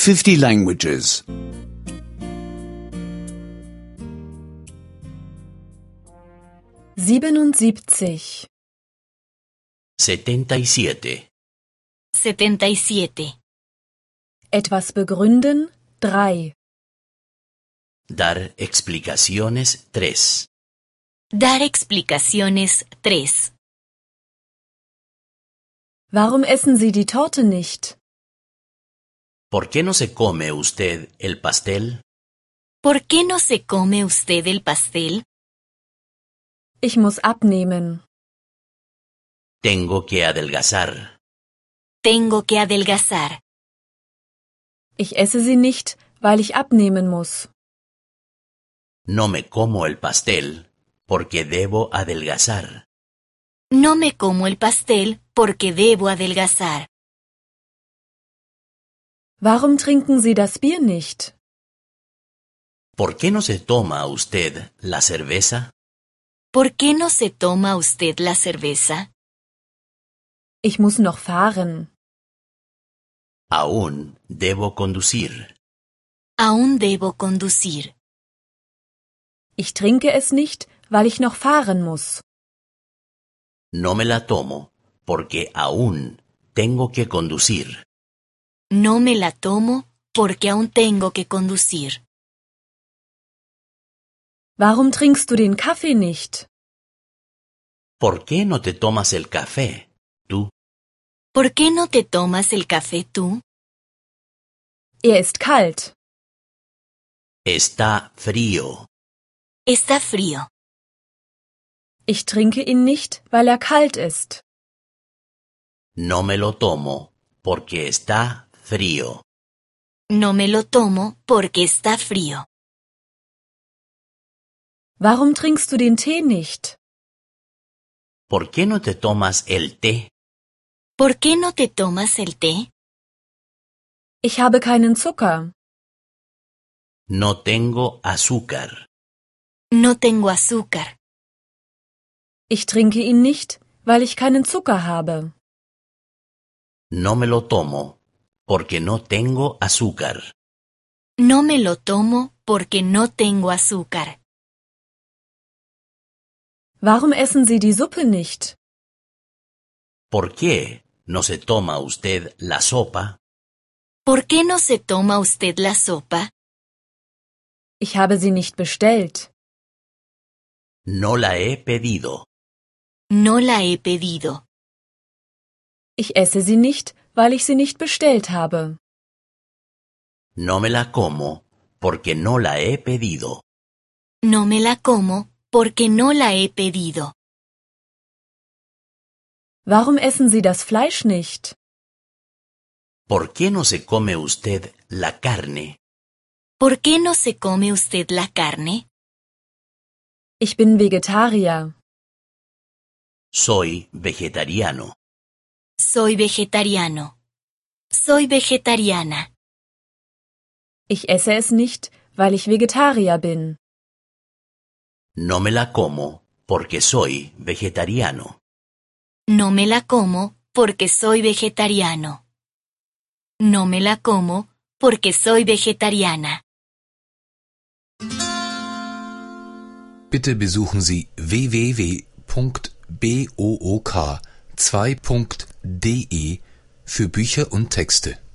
50 languages. 77. 77. 77. Etwas begründen 3. Dar explicaciones 3. Dar explicaciones 3. Warum essen Sie die Torte nicht? ¿Por qué no se come usted el pastel? ¿Por qué no se come usted el pastel? Ich muss abnehmen. Tengo que adelgazar. Tengo que adelgazar. Ich esse sie nicht, weil ich abnehmen muss. No me como el pastel porque debo adelgazar. No me como el pastel porque debo adelgazar. Warum trinken Sie das Bier nicht? ¿Por qué no se toma usted la cerveza? ¿Por qué no se toma usted la cerveza? Ich muss noch fahren. Aún debo conducir. Aún debo conducir. Ich trinke es nicht, weil ich noch fahren muss. No me la tomo porque aún tengo que conducir. No me la tomo porque aún tengo que conducir. Warum trinkst du den Kaffee nicht? ¿Por qué no te tomas el café, tú? ¿Por qué no te tomas el café tú? Ist kalt. Está frío. Está frío. Ich trinke ihn nicht, weil kalt ist. No me lo tomo porque está frío. No me lo tomo porque está frío. Warum trinkst du den Tee nicht? ¿Por qué no te tomas el té? ¿Por qué no te tomas el té? Ich habe keinen Zucker. No tengo azúcar. No tengo azúcar. Ich trinke ihn nicht, weil ich keinen Zucker habe. No me lo tomo porque no tengo azúcar. No me lo tomo porque no tengo azúcar. Warum essen Sie die Suppe nicht? ¿Por qué no se toma usted la sopa? ¿Por qué no se toma usted la sopa? Ich habe sie nicht bestellt. No la he pedido. No la he pedido. Ich esse sie nicht, weil ich sie nicht bestellt habe. No me la como porque no la he pedido. No me la como porque no la he pedido. Warum essen Sie das Fleisch nicht? ¿Por qué no se come usted la carne? ¿Por qué no se come usted la carne? Ich bin Vegetarier. Soy vegetariano. Soy vegetariano. Soy vegetariana. Ich esse es nicht, weil ich Vegetarier bin. No me la como porque soy vegetariano. No me la como porque soy vegetariano. No me la como porque soy vegetariana. Bitte besuchen Sie www.book2.de für Bücher und Texte.